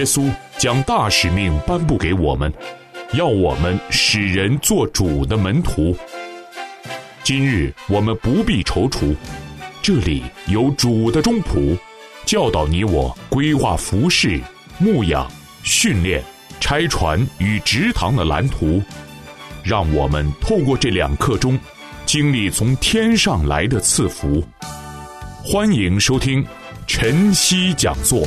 稣将大使命颁布给我们，要我们使人做主的门徒。今日我们不必踌躇，这里有主的中仆，教导你我规划服事、牧养、训练、拆船与植堂的蓝图，让我们透过这2课中经历从天上来的赐福。欢迎收听晨曦讲座。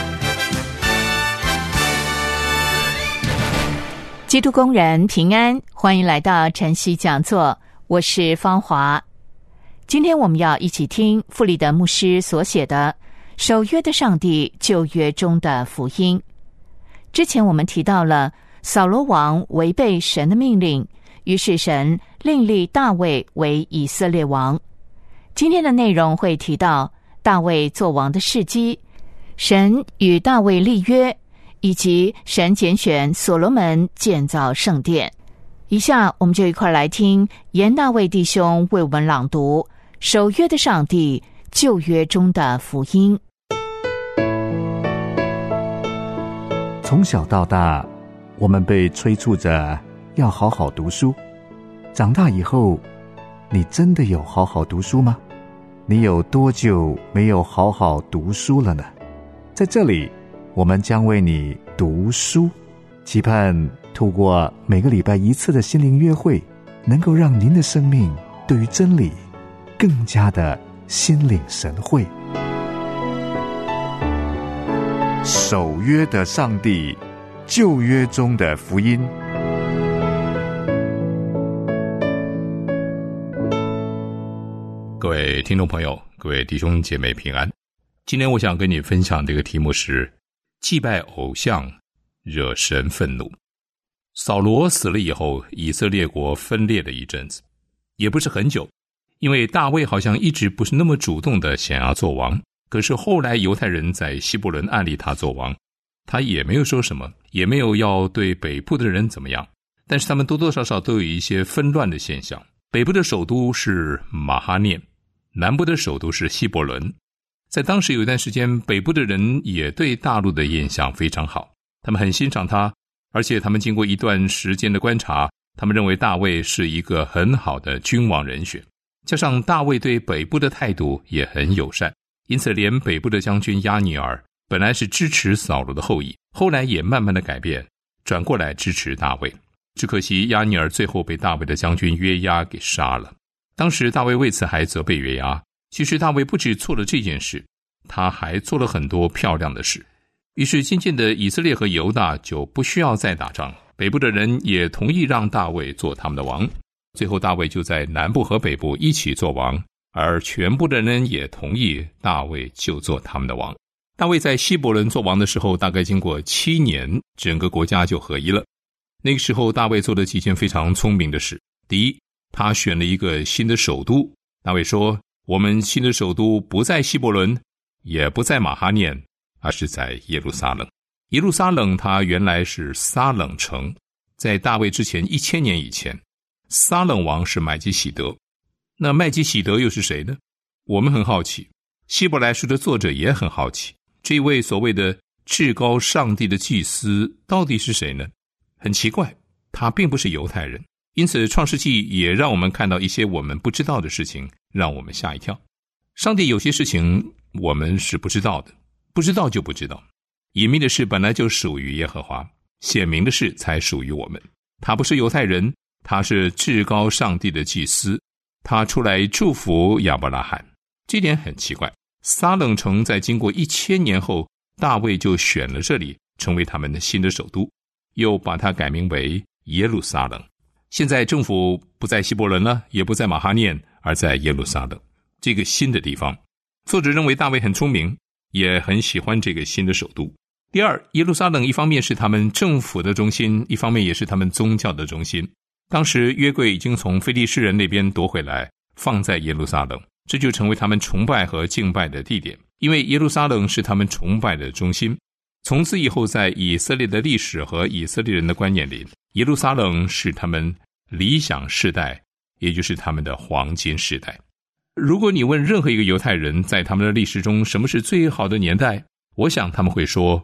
基督工人平安，欢迎来到晨曦讲座，我是芳华。今天我们要一起听傅立德牧师所写的《守约的上帝，旧约中的福音》。之前我们提到了扫罗王违背神的命令，于是神另立大卫为以色列王。今天的内容会提到大卫做王的事迹，神与大卫立约，以及神拣选所罗门建造圣殿。以下我们就一块来听严大卫弟兄为我们朗读守约的上帝，旧约中的福音。 从小到大，我们被催促着要好好读书。长大以后，你真的有好好读书吗？你有多久没有好好读书了呢？在这里，我们将为你读书，期盼透过每个礼拜1次的心灵约会，能够让您的生命对于真理更加的心领神会。守约的上帝，旧约中的福音。 各位听众朋友，各位弟兄姐妹平安。今天我想跟你分享这个题目是祭拜偶像惹神愤怒。扫罗死了以后，以色列国分裂了一阵子，也不是很久，因为大卫好像一直不是那么主动的想要做王。可是后来犹太人在希伯伦按立他做王，他也没有说什么，也没有要对北部的人怎么样，但是他们多多少少都有一些纷乱的现象。北部的首都是马哈念，南部的首都是希伯伦。在当时有一段时间，北部的人也对大陆的印象非常好，他们很欣赏他，而且他们经过一段时间的观察，他们认为大卫是一个很好的君王人选，加上大卫对北部的态度也很友善，因此连北部的将军押尼尔本来是支持扫罗的后裔，后来也慢慢的改变，转过来支持大卫。只可惜押尼尔最后被大卫的将军约押给杀了。当时大卫为此还责备约押，其实大卫不只做了这件事，他还做了很多漂亮的事。于是渐渐的以色列和犹大就不需要再打仗，北部的人也同意让大卫做他们的王。最后大卫就在南部和北部一起做王，而全部的人也同意大卫就做他们的王。大卫在希伯伦做王的时候，大概经过7年，整个国家就合一了。那个时候大卫做了几件非常聪明的事。第一，他选了一个新的首都。大卫说，我们新的首都不在希伯伦，也不在马哈念，而是在耶路撒冷。耶路撒冷它原来是撒冷城，在大卫之前1000年以前，撒冷王是麦基洗德。那麦基洗德又是谁呢？我们很好奇，希伯来书的作者也很好奇，这位所谓的至高上帝的祭司到底是谁呢？很奇怪，他并不是犹太人，因此创世纪也让我们看到一些我们不知道的事情，让我们吓一跳。上帝有些事情我们是不知道的，不知道就不知道。隐秘的事本来就属于耶和华，显明的事才属于我们。他不是犹太人，他是至高上帝的祭司，他出来祝福亚伯拉罕。这点很奇怪，撒冷城在经过1000年后，大卫就选了这里成为他们的新的首都，又把它改名为耶路撒冷。现在政府不在希伯伦了，也不在马哈念，而在耶路撒冷这个新的地方。作者认为大卫很聪明，也很喜欢这个新的首都。第二，耶路撒冷一方面是他们政府的中心，一方面也是他们宗教的中心。当时约柜已经从非利士人那边夺回来，放在耶路撒冷，这就成为他们崇拜和敬拜的地点，因为耶路撒冷是他们崇拜的中心。从此以后，在以色列的历史和以色列人的观念里，耶路撒冷是他们理想世代，也就是他们的黄金时代。如果你问任何一个犹太人在他们的历史中什么是最好的年代，我想他们会说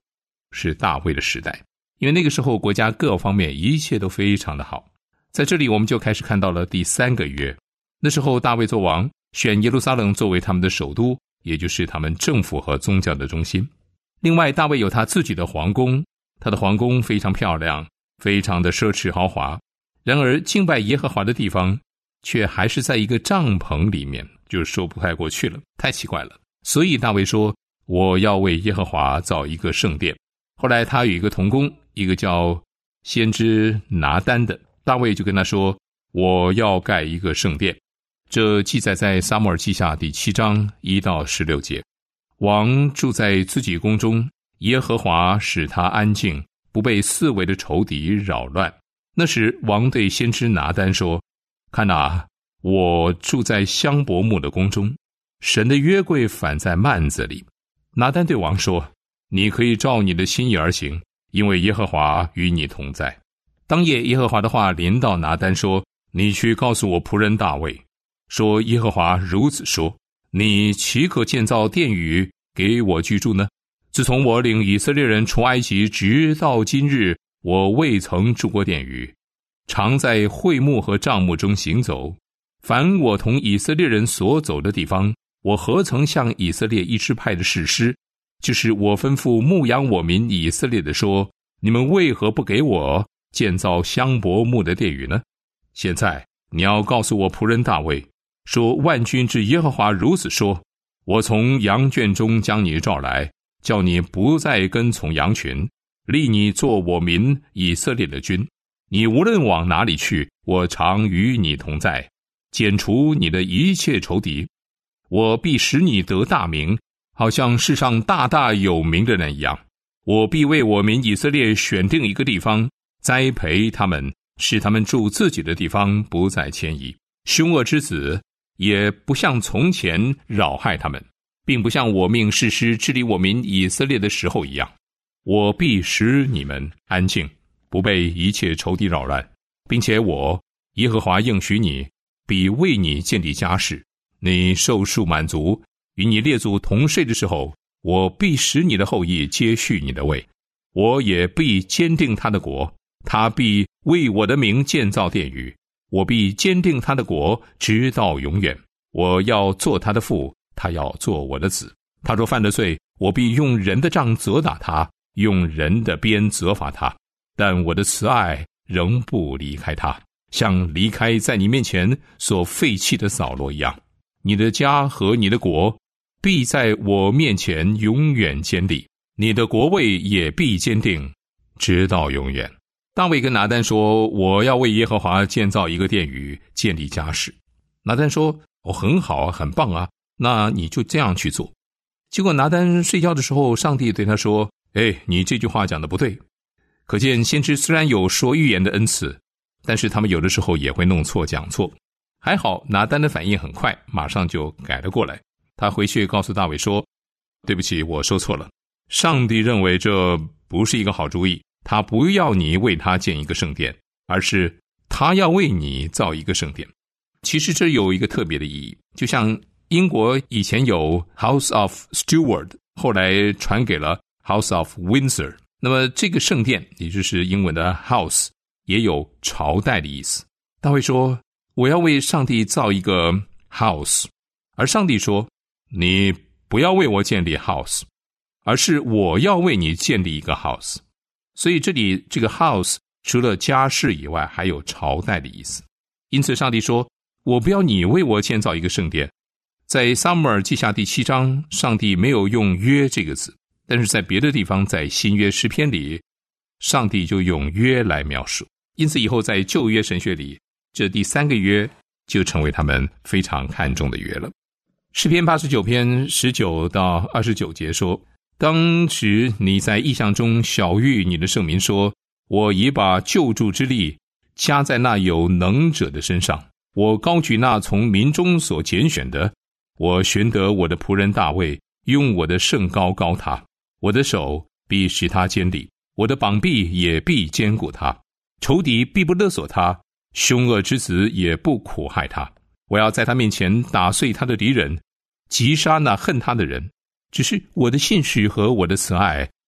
是大卫的时代，因为那个时候国家各方面一切都非常的好。在这里我们就开始看到了第3个约，那时候大卫做王，选耶路撒冷作为他们的首都，也就是他们政府和宗教的中心。另外大卫有他自己的皇宫，他的皇宫非常漂亮，非常的奢侈豪华，然而敬拜耶和华的地方却还是在一个帐篷里面，就说不太过去了，太奇怪了。所以大卫说，我要为耶和华造一个圣殿。后来他有一个同工，一个叫先知拿单的，大卫就跟他说，我要盖一个圣殿。这记载在撒母耳记下第7章1到16节。王住在自己宫中，耶和华使他安静，不被四围的仇敌扰乱。那时王对先知拿单说，看哪，我住在香柏木的宫中，神的约柜反在幔子里。拿单对王说，你可以照你的心意而行，因为耶和华与你同在。当夜耶和华的话临到拿单说，你去告诉我仆人大卫，说耶和华如此说，你岂可建造殿宇给我居住呢？自从我领以色列人出埃及直到今日，我未曾住过殿宇，常在会幕和帐幕中行走。凡我同以色列人所走的地方，我何曾向以色列一支派的士师，就是我吩咐牧养我民以色列的说，你们为何不给我建造香柏木的殿宇呢？现在你要告诉我仆人大卫，说万军之耶和华如此说，我从羊圈中将你召来，叫你不再跟从羊群，立你做我民以色列的君。你无论往哪里去，我常与你同在，剪除你的一切仇敌。我必使你得大名，好像世上大大有名的人一样。我必为我民以色列选定一个地方，栽培他们，使他们住自己的地方，不再迁移。凶恶之子也不像从前扰害他们，并不像我命士师治理我民以色列的时候一样。我必使你们安静，不被一切仇敌扰乱，并且我耶和华应许你，必为你建立家室。你受数满足，与你列祖同睡的时候，我必使你的后裔接续你的位。我也必坚定他的国，他必为我的名建造殿宇。我必坚定他的国，直到永远。我要做他的父，他要做我的子。他若犯了罪，我必用人的杖责打他，用人的鞭责罚他。但我的慈爱仍不离开他，像离开在你面前所废弃的扫罗一样。你的家和你的国必在我面前永远坚立，你的国位也必坚定，直到永远。大卫跟拿单说，我要为耶和华建造一个殿宇，建立家室。拿单说，很好啊，很棒啊，那你就这样去做。结果拿单睡觉的时候，上帝对他说，你这句话讲的不对。可见先知虽然有说预言的恩赐，但是他们有的时候也会弄错讲错。还好拿单的反应很快，马上就改了过来。他回去告诉大卫说，对不起，我说错了，上帝认为这不是一个好主意，他不要你为他建一个圣殿，而是他要为你造一个圣殿。其实这有一个特别的意义，就像英国以前有 House of Stuart， 后来传给了 House of Windsor， 那么这个圣殿也就是英文的 house 也有朝代的意思。大卫说，我要为上帝造一个 house， 而上帝说，你不要为我建立 house， 而是我要为你建立一个 house。 所以这里这个 house 除了家室以外，还有朝代的意思。因此上帝说，我不要你为我建造一个圣殿。在撒母耳记下第7章，上帝没有用约这个字，但是在别的地方，在新约诗篇里，上帝就用约来描述。因此以后在旧约神学里，这第3个约就成为他们非常看重的约了。诗篇89篇19到29节说，当时你在异象中晓谕你的圣民说，我已把救助之力加在那有能者的身上，我高举那从民中所拣选的，我寻得我的仆人大卫，用我的圣膏膏他，我的手必使他坚立，我的膀臂也必坚固他，仇敌必不勒索他，凶恶之子也不苦害他。我要在他面前打碎他的敌人，击杀那恨他的人。只是我的信实和我的慈爱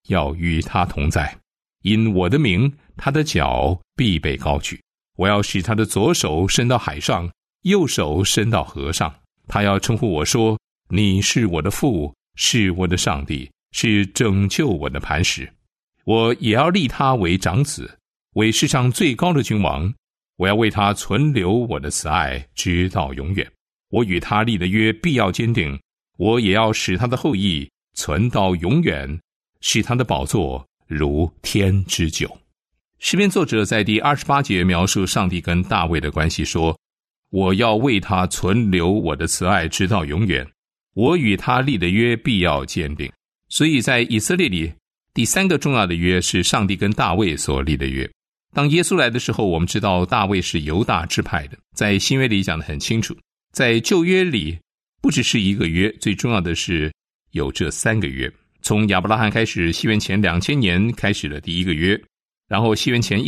要与他同在。因我的名，他的脚必被高举。我要使他的左手伸到海上，右手伸到河上。他要称呼我说，你是我的父，是我的上帝，是拯救我的磐石。我也要立他为长子，为世上最高的君王。我要为他存留我的慈爱，直到永远。我与他立的约必要坚定，我也要使他的后裔存到永远，使他的宝座如天之久。诗篇作者在第28节描述上帝跟大卫的关系说，我要为他存留我的慈爱直到永远，我与他立的约必要坚定。所以在以色列里，第三个重要的约是上帝跟大卫所立的约。当耶稣来的时候，我们知道大卫是犹大支派的，在新约里讲得很清楚。在旧约里不只是一个约，最重要的是有这3个约。从亚伯拉罕开始，西元前2000年开始了第一个约，然后西元前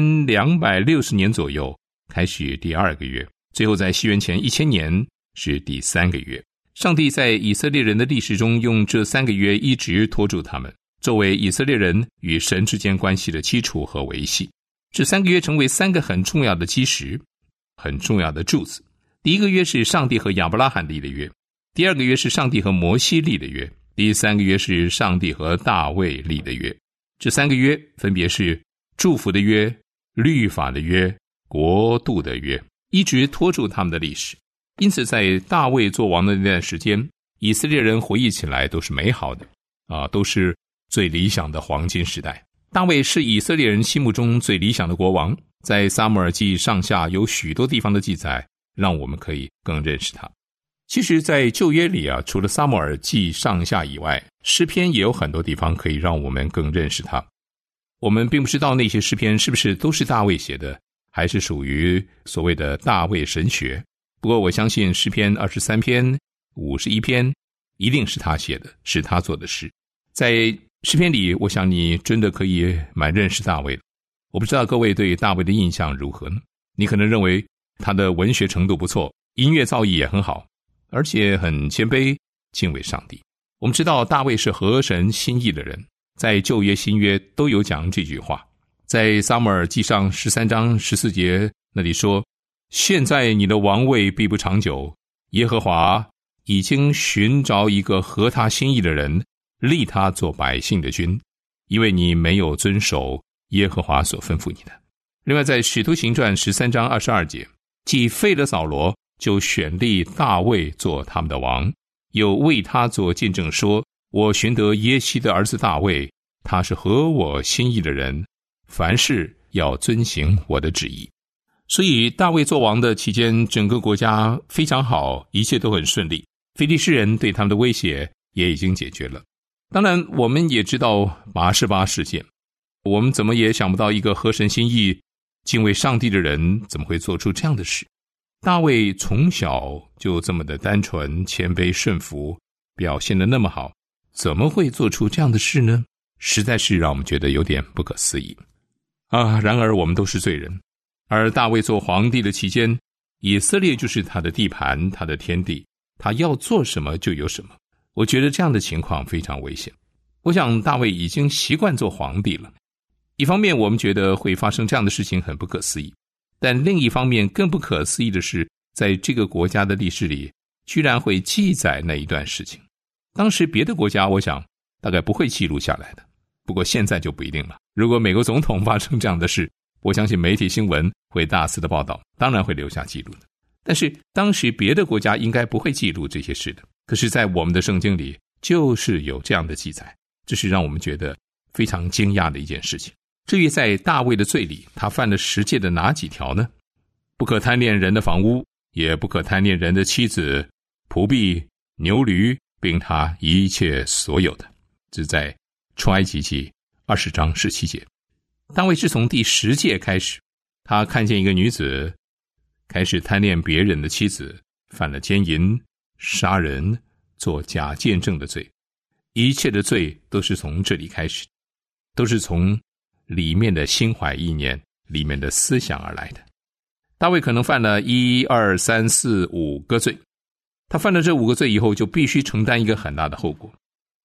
1260年左右开始第2个约，最后在西元前1000年是第3个约。上帝在以色列人的历史中用这3个约一直托住他们，作为以色列人与神之间关系的基础和维系。这3个约成为3个很重要的基石，很重要的柱子。第一个约是上帝和亚伯拉罕立的约，第2个约是上帝和摩西立的约，第3个约是上帝和大卫立的约。这3个约分别是祝福的约、律法的约、国度的约，一直拖住他们的历史。因此在大卫做王的那段时间，以色列人回忆起来都是美好的都是最理想的黄金时代。大卫是以色列人心目中最理想的国王，在撒母耳记上下有许多地方的记载，让我们可以更认识他。其实在旧约里除了撒母耳记上下以外，诗篇也有很多地方可以让我们更认识他。我们并不知道那些诗篇是不是都是大卫写的，还是属于所谓的大卫神学。不过我相信诗篇23篇、51篇一定是他写的，是他做的诗。在诗篇里，我想你真的可以蛮认识大卫的。我不知道各位对大卫的印象如何呢？你可能认为他的文学程度不错，音乐造诣也很好，而且很谦卑，敬畏上帝。我们知道大卫是合神心意的人，在旧约新约都有讲这句话。在撒母耳记上13章14节那里说，现在你的王位必不长久，耶和华已经寻找一个合他心意的人，立他做百姓的君，因为你没有遵守耶和华所吩咐你的。另外在使徒行传13章22节，既废了扫罗，就选立大卫做他们的王，又为他做见证说，我寻得耶西的儿子大卫，他是合我心意的人，凡事要遵行我的旨意。所以大卫做王的期间，整个国家非常好，一切都很顺利，非利士人对他们的威胁也已经解决了。当然我们也知道拔示巴事件，我们怎么也想不到一个合神心意敬畏上帝的人怎么会做出这样的事。大卫从小就这么的单纯谦卑顺服，表现得那么好，怎么会做出这样的事呢？实在是让我们觉得有点不可思议然而我们都是罪人，而大卫做皇帝的期间，以色列就是他的地盘，他的天地，他要做什么就有什么。我觉得这样的情况非常危险。我想大卫已经习惯做皇帝了，一方面我们觉得会发生这样的事情很不可思议，但另一方面更不可思议的是，在这个国家的历史里居然会记载那一段事情。当时别的国家我想大概不会记录下来的，不过现在就不一定了。如果美国总统发生这样的事，我相信媒体新闻会大肆的报道，当然会留下记录的。但是当时别的国家应该不会记录这些事的，可是在我们的圣经里就是有这样的记载，这是让我们觉得非常惊讶的一件事情。至于在大卫的罪里，他犯了10诫的哪几条呢？不可贪恋人的房屋，也不可贪恋人的妻子、仆婢、牛驴，并他一切所有的。这在出埃及记20章17节。大卫是从第10诫开始，他看见一个女子开始贪恋别人的妻子，犯了奸淫、杀人、做假见证的罪。一切的罪都是从这里开始，都是从里面的心怀意念，里面的思想而来的。大卫可能犯了1、2、3、4、5个罪，他犯了这5个罪以后就必须承担一个很大的后果。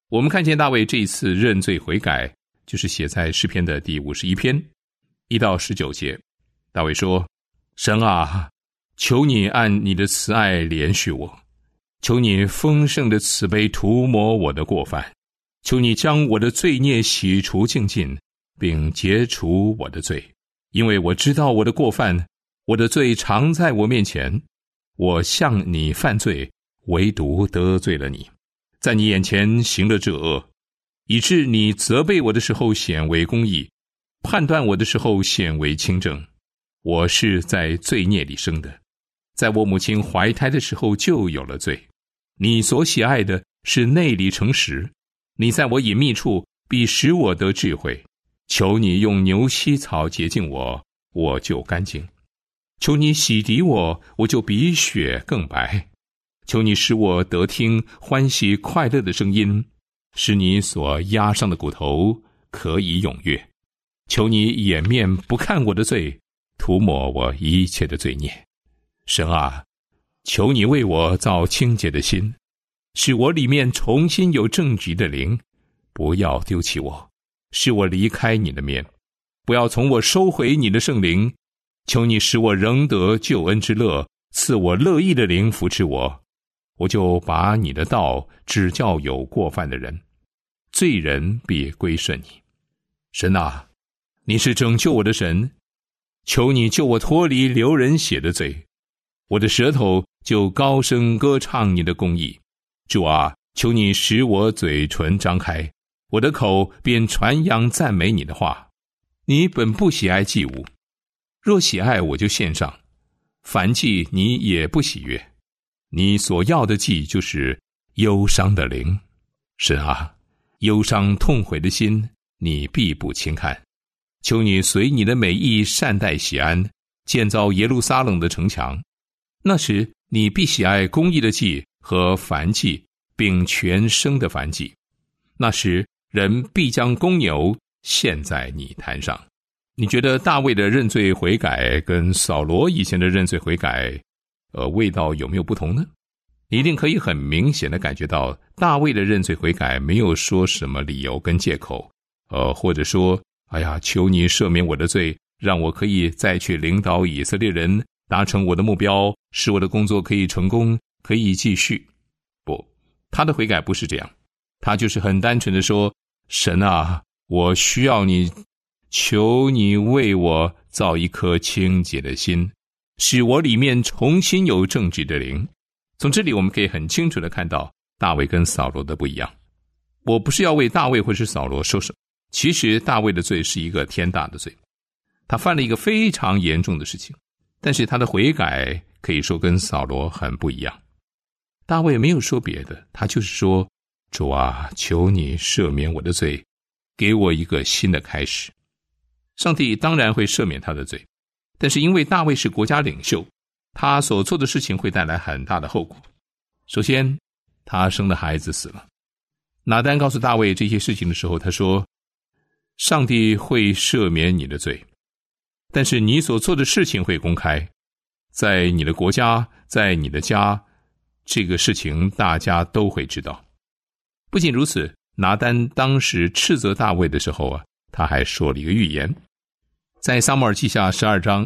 我们看见大卫这一次认罪悔改，就是写在诗篇的第51篇1到19节。大卫说：神啊，求你按你的慈爱怜恤我，求你丰盛的慈悲涂抹我的过犯，求你将我的罪孽洗除净尽，并结除我的罪，因为我知道我的过犯，我的罪常在我面前。我向你犯罪，唯独得罪了你，在你眼前行了这恶，以致你责备我的时候显为公义，判断我的时候显为清正。我是在罪孽里生的，在我母亲怀胎的时候就有了罪。你所喜爱的是内里诚实，你在我隐秘处必使我得智慧。求你用牛膝草洁净我，我就干净；求你洗涤我，我就比雪更白；求你使我得听欢喜快乐的声音，使你所压伤的骨头可以踊跃；求你掩面不看我的罪，涂抹我一切的罪孽。神啊，求你为我造清洁的心，使我里面重新有正直的灵，不要丢弃我，使我离开你的面，不要从我收回你的圣灵。求你使我仍得救恩之乐，赐我乐意的灵扶持我，我就把你的道指教有过犯的人，罪人必归顺你。神啊，你是拯救我的神，求你救我脱离流人血的罪，我的舌头就高声歌唱你的公义。主啊，求你使我嘴唇张开，我的口便传扬赞美你的话。你本不喜爱祭物，若喜爱我就献上，凡祭你也不喜悦。你所要的祭就是忧伤的灵。神啊，忧伤痛悔的心你必不轻看。求你随你的美意善待锡安，建造耶路撒冷的城墙。那时你必喜爱公义的祭和燔祭，并全牲的燔祭。那时人必将公牛献在你坛上。你觉得大卫的认罪悔改跟扫罗以前的认罪悔改味道有没有不同呢？你一定可以很明显的感觉到，大卫的认罪悔改没有说什么理由跟借口，或者说哎呀，求你赦免我的罪，让我可以再去领导以色列人达成我的目标，使我的工作可以成功，可以继续。不，他的悔改不是这样，他就是很单纯的说，神啊，我需要你，求你为我造一颗清洁的心，使我里面重新有正直的灵。从这里我们可以很清楚的看到大卫跟扫罗的不一样。我不是要为大卫或是扫罗说什么，其实大卫的罪是一个天大的罪，他犯了一个非常严重的事情，但是他的悔改可以说跟扫罗很不一样。大卫没有说别的，他就是说，主啊，求你赦免我的罪，给我一个新的开始。上帝当然会赦免他的罪，但是因为大卫是国家领袖，他所做的事情会带来很大的后果。首先，他生的孩子死了。拿单告诉大卫这些事情的时候，他说，上帝会赦免你的罪，但是你所做的事情会公开，在你的国家，在你的家，这个事情大家都会知道。不仅如此，拿单当时斥责大卫的时候他还说了一个预言，在撒母耳记下12章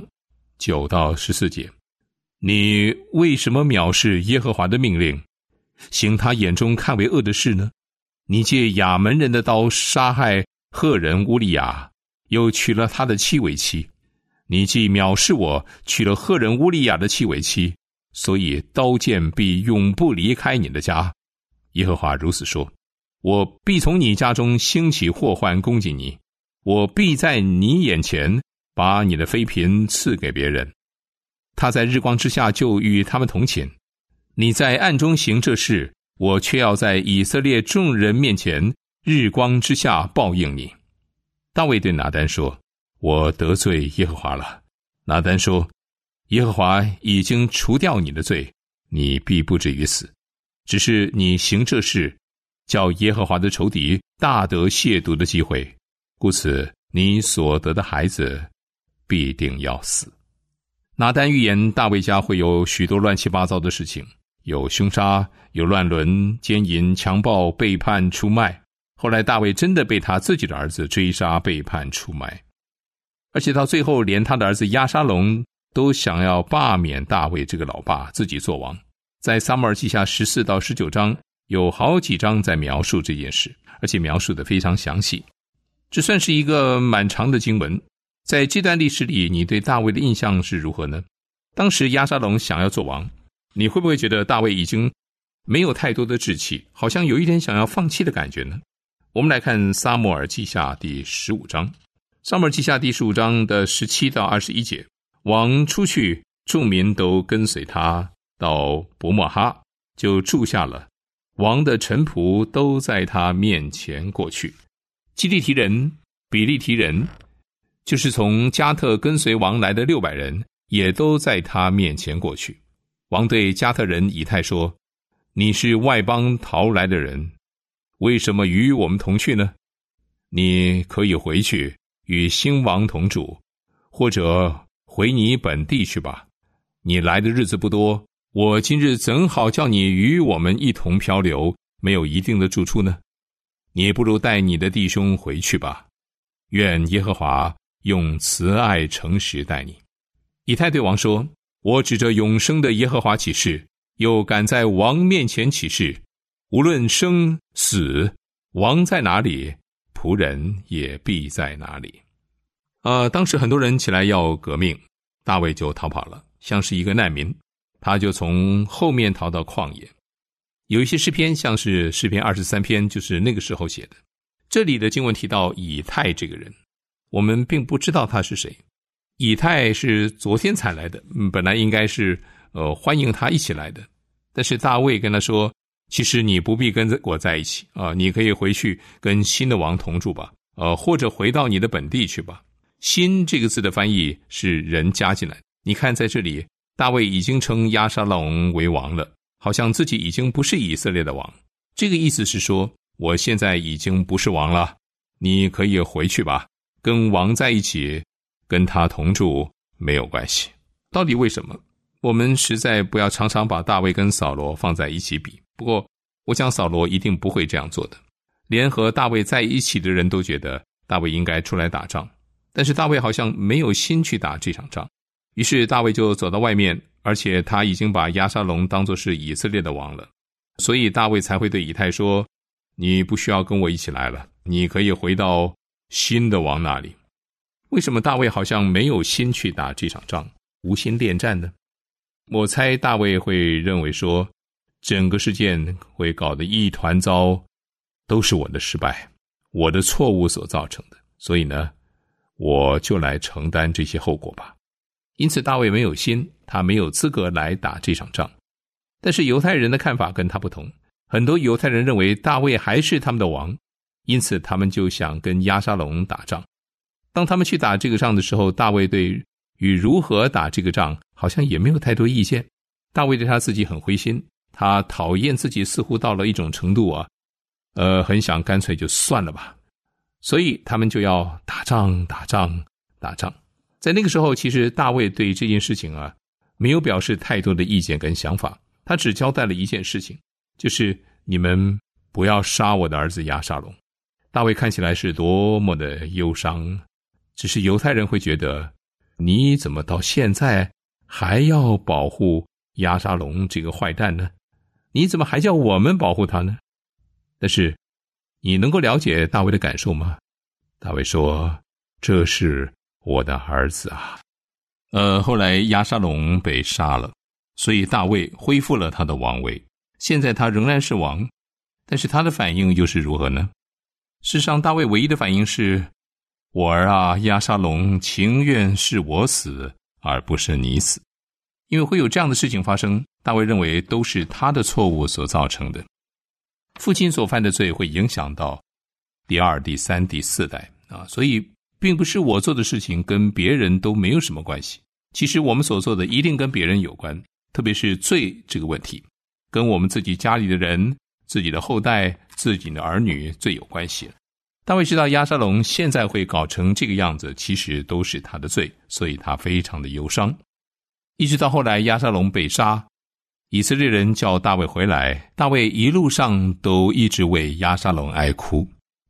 9到14节，你为什么藐视耶和华的命令，行他眼中看为恶的事呢？你借亚门人的刀杀害赫人乌利亚，又娶了他的妻为妻。你既藐视我，娶了赫人乌利亚的妻为妻，所以刀剑必永不离开你的家。耶和华如此说，我必从你家中兴起祸患攻击你，我必在你眼前把你的妃嫔赐给别人，他在日光之下就与他们同寝。你在暗中行这事，我却要在以色列众人面前日光之下报应你。大卫对拿单说，我得罪耶和华了。拿单说，耶和华已经除掉你的罪，你必不至于死，只是你行这事，叫耶和华的仇敌大得亵渎的机会，故此你所得的孩子必定要死。拿单预言大卫家会有许多乱七八糟的事情，有凶杀，有乱伦、奸淫、强暴、背叛、出卖。 后来大卫真的被他自己的儿子追杀背叛出卖，而且到最后连他的儿子押沙龙都想要罢免大卫这个老爸自己做王。在撒母耳记下14到19章有好几章在描述这件事，而且描述得非常详细。这算是一个蛮长的经文。在这段历史里，你对大卫的印象是如何呢？当时押沙龙想要做王，你会不会觉得大卫已经没有太多的志气，好像有一点想要放弃的感觉呢？我们来看撒母耳记下第15章。撒母耳记下第15章的17到21节，王出去，众民都跟随他到伯墨哈，就住下了。王的臣仆都在他面前过去。基利提人、比利提人，就是从加特跟随王来的600人，也都在他面前过去。王对加特人以太说：你是外邦逃来的人，为什么与我们同去呢？你可以回去与新王同住，或者回你本地去吧。你来的日子不多，我今日怎好叫你与我们一同漂流，没有一定的住处呢？你不如带你的弟兄回去吧。愿耶和华用慈爱诚实待你。以太对王说：我指着永生的耶和华起誓，又敢在王面前起誓，无论生死，王在哪里，仆人也必在哪里。当时很多人起来要革命，大卫就逃跑了，像是一个难民，他就从后面逃到旷野。有一些诗篇，像是诗篇23篇，就是那个时候写的。这里的经文提到以太这个人，我们并不知道他是谁。以太是昨天才来的，本来应该是欢迎他一起来的，但是大卫跟他说，其实你不必跟我在一起你可以回去跟新的王同住吧，或者回到你的本地去吧。新这个字的翻译是人加进来，你看在这里大卫已经称押沙龙为王了，好像自己已经不是以色列的王。这个意思是说，我现在已经不是王了，你可以回去吧，跟王在一起，跟他同住没有关系。到底为什么？我们实在不要常常把大卫跟扫罗放在一起比，不过我想扫罗一定不会这样做的。连和大卫在一起的人都觉得大卫应该出来打仗，但是大卫好像没有心去打这场仗。于是大卫就走到外面，而且他已经把押沙龙当作是以色列的王了，所以大卫才会对以太说，你不需要跟我一起来了，你可以回到新的王那里。为什么大卫好像没有心去打这场仗，无心恋战呢？我猜大卫会认为说，整个事件会搞得一团糟，都是我的失败，我的错误所造成的，所以呢，我就来承担这些后果吧。因此大卫没有心，他没有资格来打这场仗。但是犹太人的看法跟他不同，很多犹太人认为大卫还是他们的王，因此他们就想跟押沙龙打仗。当他们去打这个仗的时候，大卫对与如何打这个仗好像也没有太多意见。大卫对他自己很灰心，他讨厌自己似乎到了一种程度很想干脆就算了吧。所以他们就要打仗。在那个时候，其实大卫对这件事情没有表示太多的意见跟想法，他只交代了一件事情，就是你们不要杀我的儿子押沙龙。大卫看起来是多么的忧伤，只是犹太人会觉得，你怎么到现在还要保护押沙龙这个坏蛋呢？你怎么还叫我们保护他呢？但是你能够了解大卫的感受吗？大卫说，这是我的儿子啊。后来押沙龙被杀了，所以大卫恢复了他的王位。现在他仍然是王，但是他的反应又是如何呢？事实上，大卫唯一的反应是，我儿啊，押沙龙情愿是我死，而不是你死。因为会有这样的事情发生，大卫认为都是他的错误所造成的。父亲所犯的罪会影响到第二、第三、第四代所以并不是我做的事情跟别人都没有什么关系。其实我们所做的一定跟别人有关，特别是罪这个问题，跟我们自己家里的人、自己的后代、自己的儿女最有关系了。大卫知道押沙龙现在会搞成这个样子，其实都是他的罪，所以他非常的忧伤。一直到后来押沙龙被杀，以色列人叫大卫回来，大卫一路上都一直为押沙龙哀哭。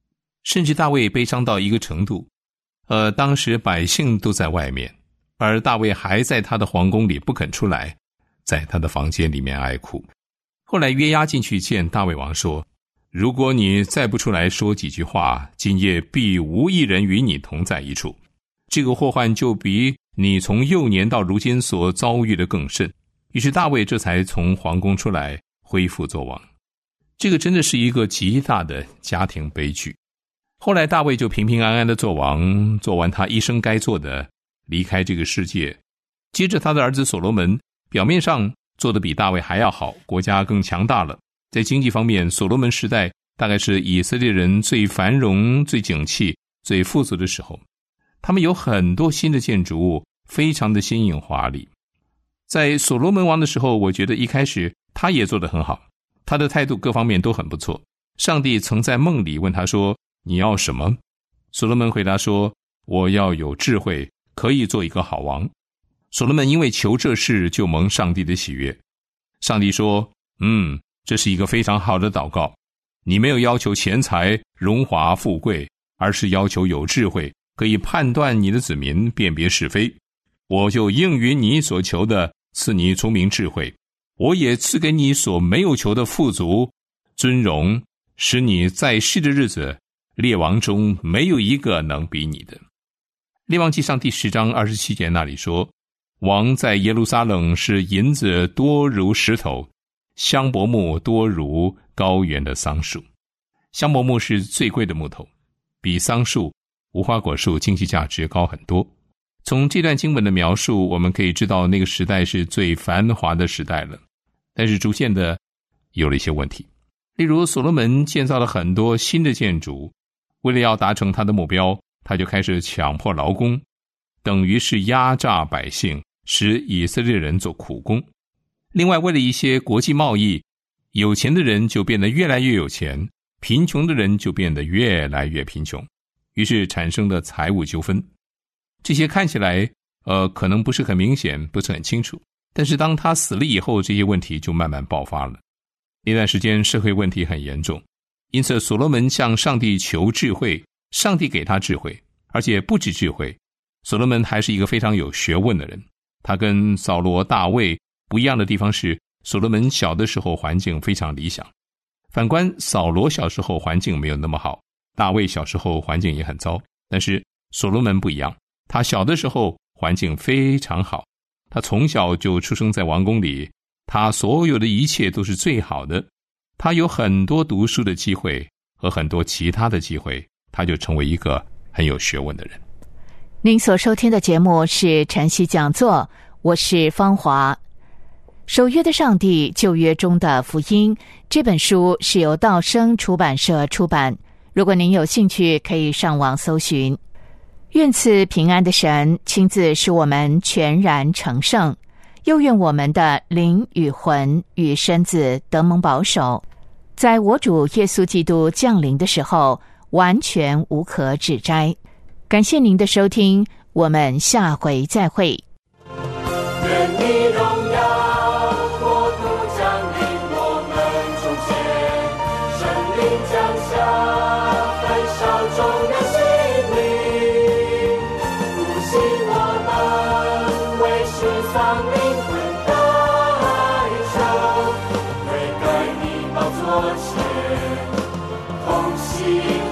甚至大卫悲伤到一个程度，当时百姓都在外面，而大卫还在他的皇宫里不肯出来，在他的房间里面哀哭。后来约押进去见大卫王说，如果你再不出来说几句话，今夜必无一人与你同在一处，这个祸患就比你从幼年到如今所遭遇的更甚。于是大卫这才从皇宫出来，恢复做王。这个真的是一个极大的家庭悲剧。后来大卫就平平安安的做王，做完他一生该做的，离开这个世界。接着他的儿子所罗门表面上做得比大卫还要好，国家更强大了。在经济方面，所罗门时代大概是以色列人最繁荣、最景气、最富足的时候。他们有很多新的建筑物，非常的新颖华丽。在所罗门王的时候，我觉得一开始他也做得很好，他的态度各方面都很不错。上帝曾在梦里问他说，你要什么？所罗门回答说，我要有智慧，可以做一个好王。所罗门因为求这事就蒙上帝的喜悦。上帝说，这是一个非常好的祷告，你没有要求钱财、荣华富贵，而是要求有智慧，可以判断你的子民，辨别是非。我就应允你所求的，赐你聪明智慧，我也赐给你所没有求的富足、尊荣，使你在世的日子，列王中没有一个能比你的。列王纪上第10章27节那里说，王在耶路撒冷是银子多如石头，香柏木多如高原的桑树。香柏木是最贵的木头，比桑树、无花果树经济价值高很多。从这段经文的描述，我们可以知道那个时代是最繁华的时代了，但是逐渐的有了一些问题。例如所罗门建造了很多新的建筑，为了要达成他的目标，他就开始强迫劳工，等于是压榨百姓，使以色列人做苦工。另外为了一些国际贸易，有钱的人就变得越来越有钱，贫穷的人就变得越来越贫穷，于是产生了财务纠纷。这些看起来可能不是很明显，不是很清楚，但是当他死了以后，这些问题就慢慢爆发了。那段时间社会问题很严重，因此所罗门向上帝求智慧，上帝给他智慧，而且不止智慧，所罗门还是一个非常有学问的人。他跟扫罗、大卫不一样的地方是，所罗门小的时候环境非常理想，反观扫罗小时候环境没有那么好，大卫小时候环境也很糟。但是所罗门不一样，他小的时候环境非常好，他从小就出生在王宫里，他所有的一切都是最好的，他有很多读书的机会和很多其他的机会，他就成为一个很有学问的人。 您所收听的节目是晨曦讲座，我是芳华。守约的上帝，旧约中的福音，这本书是由道生出版社出版，如果您有兴趣可以上网搜寻。愿赐平安的神亲自使我们全然成圣，又愿我们的灵与魂与身子得蒙保守，在我主耶稣基督降临的时候完全无可指摘。感谢您的收听，我们下回再会。 愿你荣耀国度降临我们中间，圣灵降下焚烧众人心灵，复兴我们为世丧灵魂代求，悔改你宝座前同行